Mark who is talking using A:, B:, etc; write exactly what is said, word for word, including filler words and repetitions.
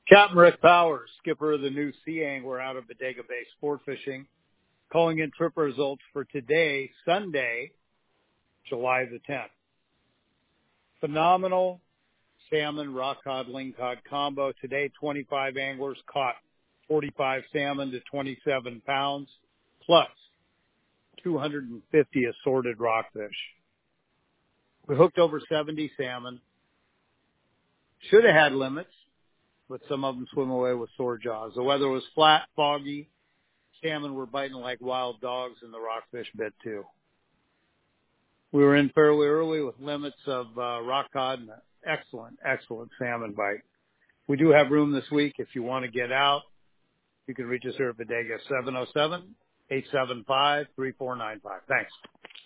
A: Captain Rick Powers, skipper of the new Sea Angler out of Bodega Bay Sport Fishing, calling in trip results for today, Sunday, July the tenth. Phenomenal salmon rock cod lingcod combo. Today, twenty-five anglers caught forty-five salmon to twenty-seven pounds, plus two hundred fifty assorted rockfish. We hooked over seventy salmon. Should have had limits, but some of them swim away with sore jaws. The weather was flat, foggy. Salmon were biting like wild dogs, and the rockfish bit too. We were in fairly early with limits of uh, rock cod and an excellent, excellent salmon bite. We do have room this week. If you want to get out, you can reach us here at Bodega, seven oh seven, eight seven five, three four nine five. Thanks.